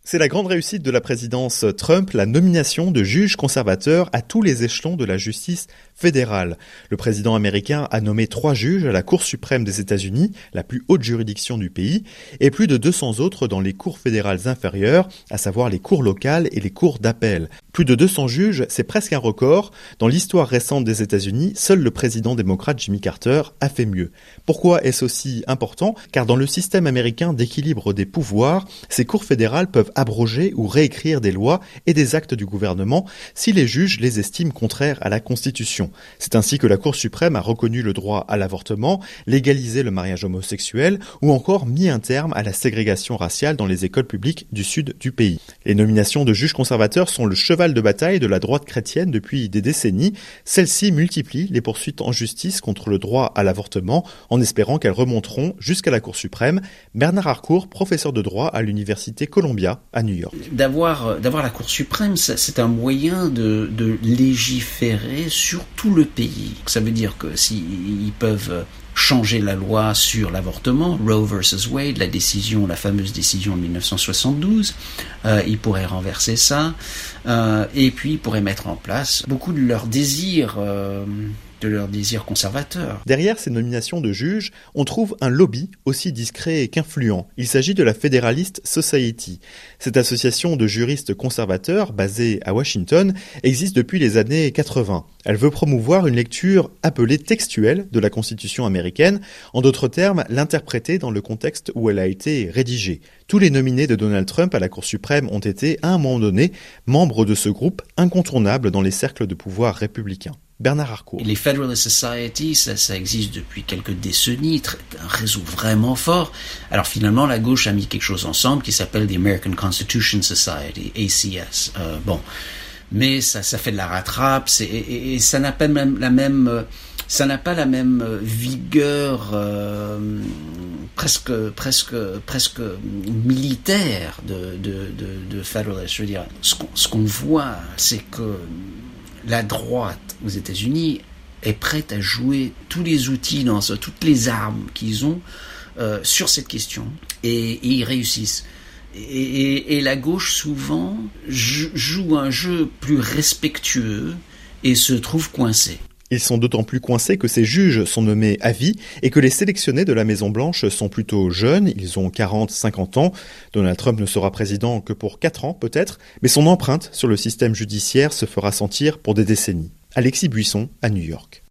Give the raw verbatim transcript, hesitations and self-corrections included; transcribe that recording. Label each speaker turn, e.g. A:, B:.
A: C'est la grande réussite de la présidence Trump, la nomination de juges conservateurs à tous les échelons de la justice fédérale. Le président américain a nommé trois juges à la Cour suprême des États-Unis, la plus haute juridiction du pays, et plus de deux cents autres dans les cours fédérales inférieures, à savoir les cours locales et les cours d'appel. Plus de deux cents juges, c'est presque un record. Dans l'histoire récente des États-Unis, seul le président démocrate Jimmy Carter a fait mieux. Pourquoi est-ce aussi important ? Car dans le système américain d'équilibre des pouvoirs, ces cours fédérales peuvent abroger ou réécrire des lois et des actes du gouvernement si les juges les estiment contraires à la Constitution. C'est ainsi que la Cour suprême a reconnu le droit à l'avortement, légalisé le mariage homosexuel ou encore mis un terme à la ségrégation raciale dans les écoles publiques du sud du pays. Les nominations de juges conservateurs sont le cheval de bataille de la droite chrétienne depuis des décennies. Celle-ci multiplie les poursuites en justice contre le droit à l'avortement en espérant qu'elles remonteront jusqu'à la Cour suprême. Bernard Harcourt, professeur de droit à l'université Columbia à New York.
B: D'avoir, d'avoir la Cour suprême, c'est un moyen de, de légiférer sur tout le pays. Ça veut dire que s'ils peuvent changer la loi sur l'avortement, Roe versus Wade, la décision, la fameuse décision de dix-neuf cent soixante-douze, euh, ils pourraient renverser ça, euh, et puis ils pourraient mettre en place beaucoup de leurs désirs euh, de leurs désirs conservateurs.
A: Derrière ces nominations de juges, on trouve un lobby aussi discret qu'influent. Il s'agit de la Federalist Society. Cette association de juristes conservateurs, basée à Washington, existe depuis les années quatre-vingts. Elle veut promouvoir une lecture appelée textuelle de la Constitution américaine, en d'autres termes, l'interpréter dans le contexte où elle a été rédigée. Tous les nominés de Donald Trump à la Cour suprême ont été, à un moment donné, membres de ce groupe incontournable dans les cercles de pouvoir républicains. Bernard Harcourt.
B: Les Federalist Society, ça, ça existe depuis quelques décennies, très, un réseau vraiment fort. Alors finalement, la gauche a mis quelque chose ensemble qui s'appelle the American Constitution Society, A C S. Euh, bon, mais ça, ça fait de la rattrape, c'est, et, et ça n'a pas même la même, ça n'a pas la même vigueur euh, presque, presque, presque militaire de, de, de, de Federalist. Je veux dire, ce qu'on, ce qu'on voit, c'est que la droite aux États-Unis est prête à jouer tous les outils, dans ce, toutes les armes qu'ils ont euh, sur cette question, et, et ils réussissent. Et, et, et la gauche, souvent, joue un jeu plus respectueux et se trouve coincée.
A: Ils sont d'autant plus coincés que ces juges sont nommés à vie et que les sélectionnés de la Maison-Blanche sont plutôt jeunes, ils ont quarante à cinquante ans. Donald Trump ne sera président que pour quatre ans peut-être, mais son empreinte sur le système judiciaire se fera sentir pour des décennies. Alexis Buisson à New York.